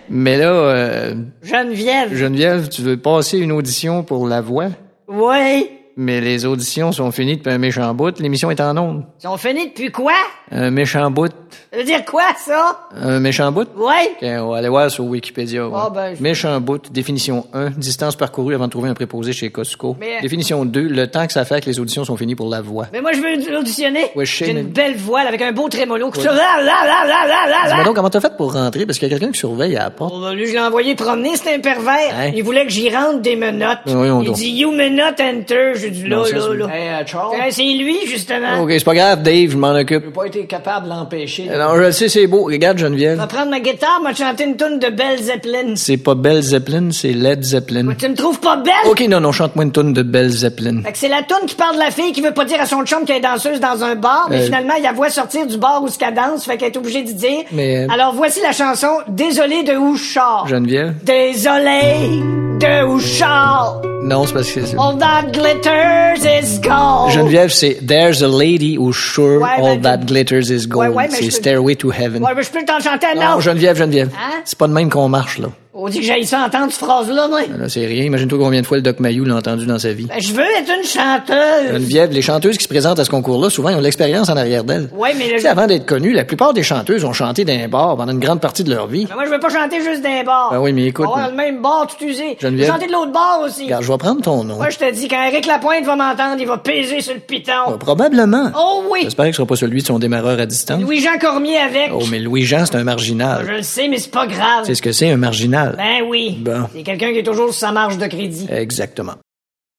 Mais là, Geneviève, tu veux passer une audition pour La Voix? Oui. Mais les auditions sont finies depuis un méchant bout. L'émission est en ondes. Ils sont finis depuis quoi? Un méchant bout. Ça veut dire quoi, ça? Un méchant bout? Oui. OK, on va aller voir sur Wikipédia. Ah, ben, Méchant bout, définition 1, distance parcourue avant de trouver un préposé chez Costco. Mais- Définition 2, le temps que ça fait que les auditions sont finies pour La Voix. Mais moi, je veux auditionner. Ouais, je sais, J'ai mais- une belle voix, là, avec un beau trémolo. Ouais. Là. Dis-moi donc, comment t'as fait pour rentrer? Parce qu'il y a quelqu'un qui surveille à la porte. Oh, ben, lui, je l'ai envoyé promener, c'était un pervers. Hein? Il voulait que j'y rentre des menottes. Voyons Il donc. dit, you may not enter. J'ai dit, là. Hey, Charles? C'est lui, justement. OK, c'est pas grave, Dave, je m'en occupe. J'ai pas été capable de l'empêcher. Non, je le sais, c'est beau. Regarde, Je Geneviève. vais prendre ma guitare, m'a chanter une toune de Belle Zeppelin. C'est pas Belle Zeppelin, c'est Led Zeppelin. Tu me trouves pas belle? OK, non, chante-moi une toune de Belle Zeppelin. Fait que c'est la toune qui parle de la fille qui veut pas dire à son chum qu'elle est danseuse dans un bar, mais finalement, il la voit sortir du bar où ce qu'elle danse, fait qu'elle est obligée de dire. Mais- Alors, voici la chanson Désolé de où je sors. Geneviève? Désolé de où je sors. Non, c'est parce que... All that glitters is gold. Geneviève, c'est There's a lady who's sure Ouais, all mais- that glitters is gold. Ouais, mais C'est je- Stairway to Heaven. Ouais, mais je peux t'en chanter un Non, autre. Geneviève. Hein? C'est pas de même qu'on marche, là. On dit que j'aille ça entendre cette phrase-là, moi. Là, c'est rien. Imagine-toi combien de fois le Doc Mayou l'a entendu dans sa vie. Ben, je veux être une chanteuse. Geneviève, les chanteuses qui se présentent à ce concours-là, souvent, ils ont de l'expérience en arrière d'elles. Ouais, mais Tu sais, avant d'être connues, la plupart des chanteuses ont chanté dans un bar pendant une grande partie de leur vie. Mais moi, je veux pas chanter juste d'un bar. Ben oui, mais écoute, On va dans le même bar tout usé. Je veux Geneviève. chanter de l'autre bar aussi. Regarde, je vais prendre ton nom. Moi, je te dis, quand Éric Lapointe va m'entendre, il va peser sur le piton. Probablement. Oh oui! J'espère que ce sera pas celui de son démarreur à distance. Louis-Jean Cormier avec. Oh, mais Louis-Jean, c'est un marginal. Je le sais, mais c'est pas grave. C'est ce que c'est, un marginal. Ben oui. Bon. C'est quelqu'un qui est toujours sur sa marge de crédit. Exactement.